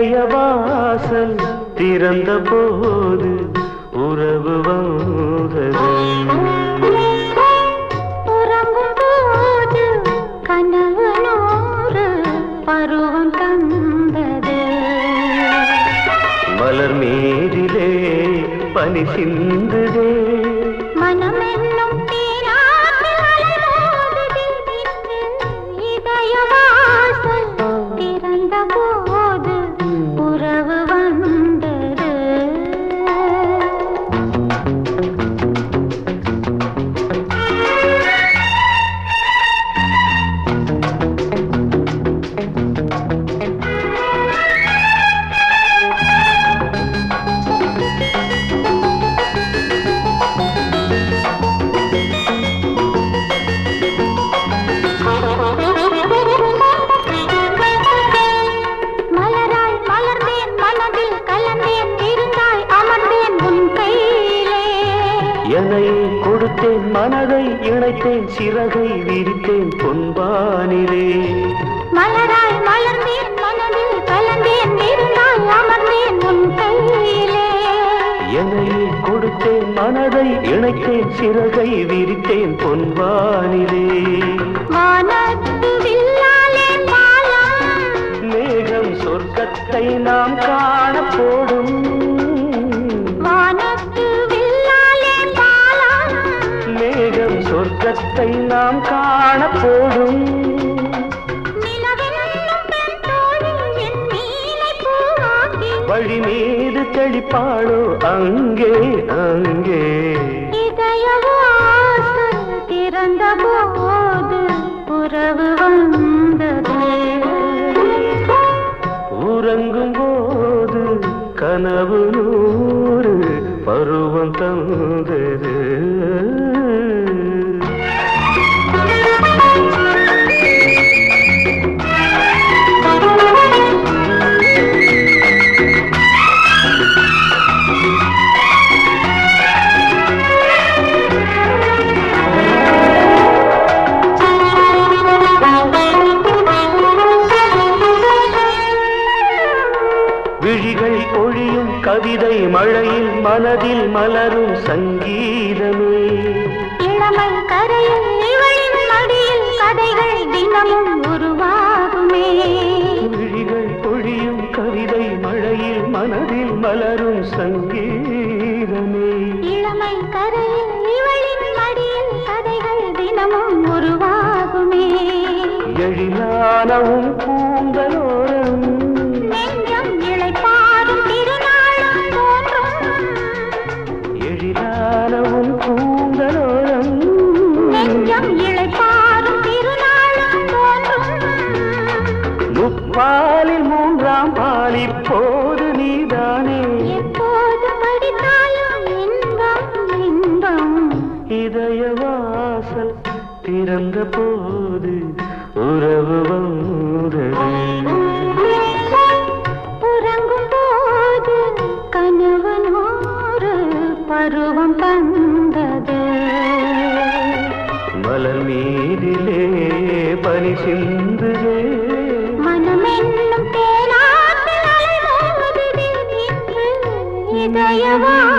இதயவாசல் திறந்த போது உறவு வந்தது. உறங்கும் போது கனவு நூறு பருவம் தந்தது. மலர் மீதிலே பனி சிந்துதே மனம் என்னும் இதயவாசல் திறந்த போது உறவு வந்தது. என்னை கொடுத்தேன் மனதை இணைத்தேன் சிறகை விரித்தேன் பொன்பானிலே. மலராய் மலர்ந்தேன் மனதில் கலந்தேன் இருந்தாய் அமர்ந்தேன் உன் கையிலே. என்னை கொடுத்தேன் மனதை இணைத்தேன் சிறகை விரித்தேன் பொன்பானிலே. வானத்து வில்லாலே பாலம் மேகம் சொர்க்கத்தை நாம் காண போடும். சொர்க்கத்தை நாம் காண போடும். வழி மீது தெளிப்பாளோ அங்கே அங்கே. இதயவாசல் திறந்த போது உறவு வந்தது. உறங்கும் போது கனவு நூறு பருவம் தந்தது. விழிகள் பொழியும் கவிதை மழையில் மனதில் மலரும் சங்கீதமே. இளமை கரையில் இவளின் மடியில் கதைகள் தினமும் உருவாகுமே. விழிகள் பொழியும் கவிதை மழையில் மனதில் மலரும் சங்கீதமே. இளமை கரையில் இவளின் மடியில் கதைகள் தினமும் உருவாகுமே. எழிலானவும் பூந்தலோரம் நெஞ்சம் இளைப்பாறும் திருநாளும் தோன்றும். எழிலானவும் பூந்தலோரம் நெஞ்சம் இளைப்பாறும் திருநாளும் தோன்றும். முப்பாலில் மூன்றாம் பால் இப்போது நீதானே. எப்போது படித்தாலும் இன்பம் இன்பம். இதயவாசல் திறந்த போது உறவு வந்தது. உறங்கும் போது கனவு நூறு பருவம் தந்தது. மலர் மீதிலே பனி சிந்துதே மனம் என்னும் தேனாற்றில் அலைமோதுதே நின்று இதயவா